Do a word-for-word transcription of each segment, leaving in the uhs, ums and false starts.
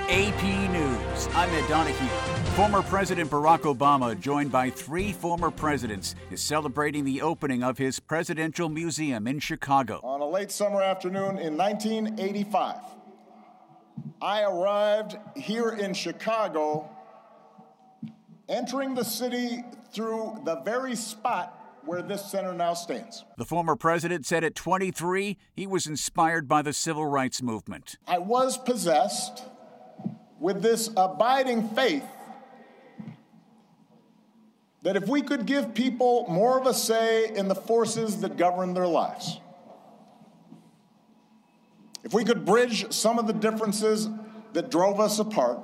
A P News, I'm Ed Donahue. Former President Barack Obama, joined by three former presidents, is celebrating the opening of his Presidential Museum in Chicago. On a late summer afternoon in nineteen eighty-five, I arrived here in Chicago, entering the city through the very spot where this center now stands. The former president said at twenty-three, he was inspired by the civil rights movement. I was possessed with this abiding faith that if we could give people more of a say in the forces that govern their lives, if we could bridge some of the differences that drove us apart,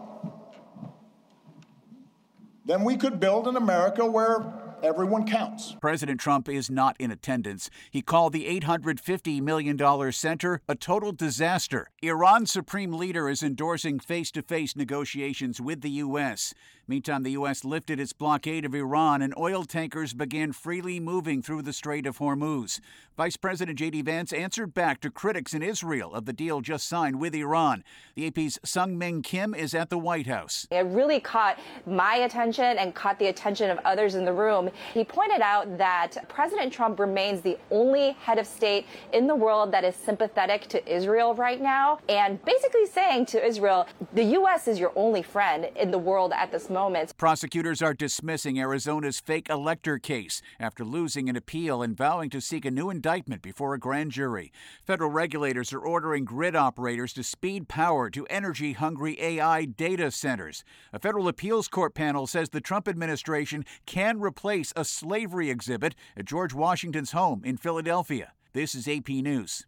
then we could build an America where everyone counts. President Trump is not in attendance. He called the eight hundred fifty million dollars center a total disaster. Iran's supreme leader is endorsing face-to-face negotiations with the U S. Meantime, the U S lifted its blockade of Iran and oil tankers began freely moving through the Strait of Hormuz. Vice President J D Vance answered back to critics in Israel of the deal just signed with Iran. The A P's Sung Ming Kim is at the White House. It really caught my attention and caught the attention of others in the room. He pointed out that President Trump remains the only head of state in the world that is sympathetic to Israel right now, and basically saying to Israel, the U S is your only friend in the world at this moment. Prosecutors are dismissing Arizona's fake elector case after losing an appeal and vowing to seek a new indictment before a grand jury. Federal regulators are ordering grid operators to speed power to energy-hungry A I data centers. A federal appeals court panel says the Trump administration can replace a slavery exhibit at George Washington's home in Philadelphia. This is A P News.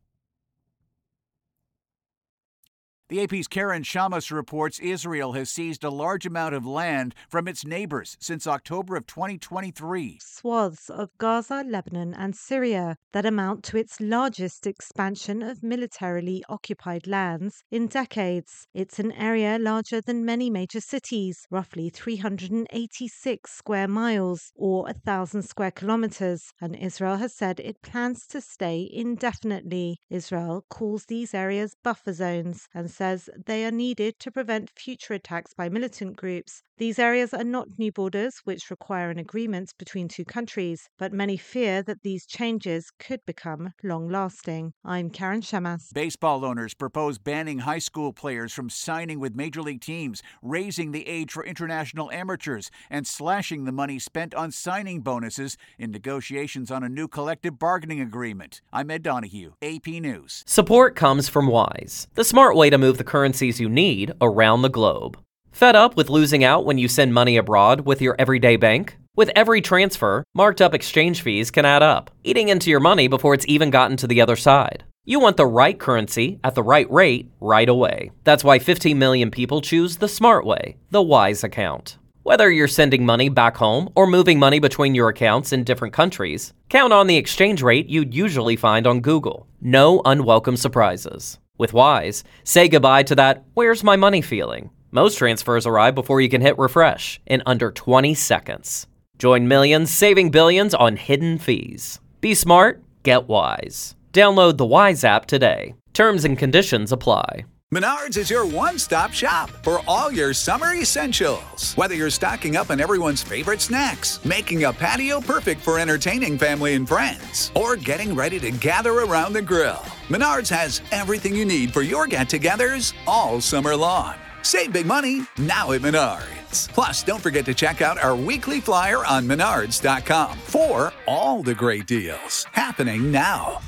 The A P's Karen Shamas reports Israel has seized a large amount of land from its neighbors since October of twenty twenty-three. Swaths of Gaza, Lebanon, and Syria that amount to its largest expansion of militarily occupied lands in decades. It's an area larger than many major cities, roughly three hundred eighty-six square miles or one thousand square kilometers, and Israel has said it plans to stay indefinitely. Israel calls these areas buffer zones and says they are needed to prevent future attacks by militant groups. These areas are not new borders, which require an agreement between two countries, but many fear that these changes could become long-lasting. I'm Karen Shamas. Baseball owners propose banning high school players from signing with major league teams, raising the age for international amateurs, and slashing the money spent on signing bonuses in negotiations on a new collective bargaining agreement. I'm Ed Donahue, A P News. Support comes from Wise, the smart way to move the currencies you need around the globe. Fed up with losing out when you send money abroad with your everyday bank? With every transfer, marked up exchange fees can add up, eating into your money before it's even gotten to the other side. You want the right currency at the right rate right away. That's why fifteen million people choose the smart way, the Wise account. Whether you're sending money back home or moving money between your accounts in different countries, count on the exchange rate you'd usually find on Google. No unwelcome surprises. With Wise, say goodbye to that "where's my money" feeling. Most transfers arrive before you can hit refresh in under twenty seconds. Join millions saving billions on hidden fees. Be smart, get Wise. Download the Wise app today. Terms and conditions apply. Menards is your one-stop shop for all your summer essentials. Whether you're stocking up on everyone's favorite snacks, making a patio perfect for entertaining family and friends, or getting ready to gather around the grill, Menards has everything you need for your get-togethers all summer long. Save big money now at Menards. Plus, don't forget to check out our weekly flyer on menards dot com for all the great deals happening now.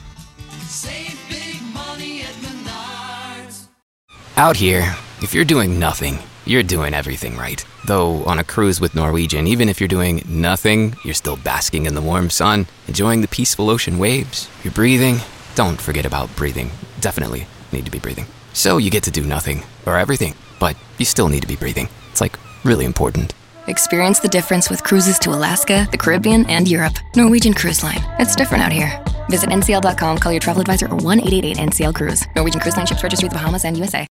Save big money at Menards. Out here, if you're doing nothing, you're doing everything right. Though on a cruise with Norwegian, even if you're doing nothing, you're still basking in the warm sun, enjoying the peaceful ocean waves. You're breathing. Don't forget about breathing. Definitely need to be breathing. So you get to do nothing, or everything, but you still need to be breathing. It's like really important. Experience the difference with cruises to Alaska, the Caribbean, and Europe. Norwegian Cruise Line. It's different out here. Visit N C L dot com, call your travel advisor, or one eight eight eight N C L Cruise. Norwegian Cruise Line ships registry the Bahamas and U S A.